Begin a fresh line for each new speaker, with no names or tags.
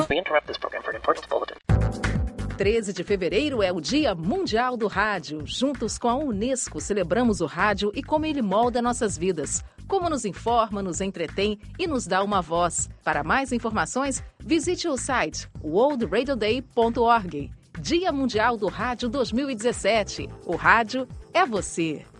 We interrupt this program for an important bulletin.
13 de fevereiro é o Dia Mundial do Rádio. Juntos com a Unesco, celebramos o rádio e como ele molda nossas vidas. Como nos informa, nos entretém e nos dá uma voz. Para mais informações, visite o site worldradioday.org. Dia Mundial do Rádio 2017. O rádio é você.